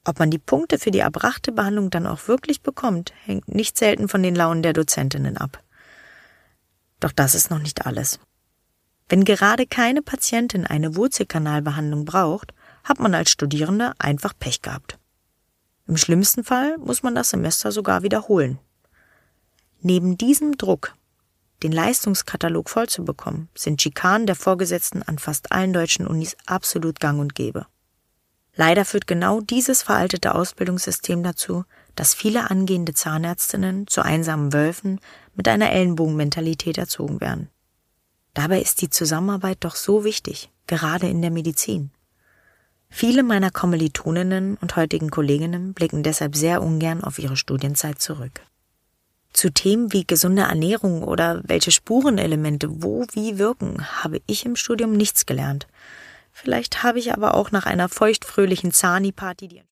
Ob man die Punkte für die erbrachte Behandlung dann auch wirklich bekommt, hängt nicht selten von den Launen der Dozentinnen ab. Doch das ist noch nicht alles. Wenn gerade keine Patientin eine Wurzelkanalbehandlung braucht, hat man als Studierende einfach Pech gehabt. Im schlimmsten Fall muss man das Semester sogar wiederholen. Neben diesem Druck, den Leistungskatalog voll zu bekommen, sind Schikanen der Vorgesetzten an fast allen deutschen Unis absolut gang und gäbe. Leider führt genau dieses veraltete Ausbildungssystem dazu, dass viele angehende Zahnärztinnen zu einsamen Wölfen mit einer Ellenbogenmentalität erzogen werden. Dabei ist die Zusammenarbeit doch so wichtig, gerade in der Medizin. Viele meiner Kommilitoninnen und heutigen Kolleginnen blicken deshalb sehr ungern auf ihre Studienzeit zurück. Zu Themen wie gesunde Ernährung oder welche Spurenelemente wo wie wirken, habe ich im Studium nichts gelernt. Vielleicht habe ich aber auch nach einer feuchtfröhlichen Zani-Party die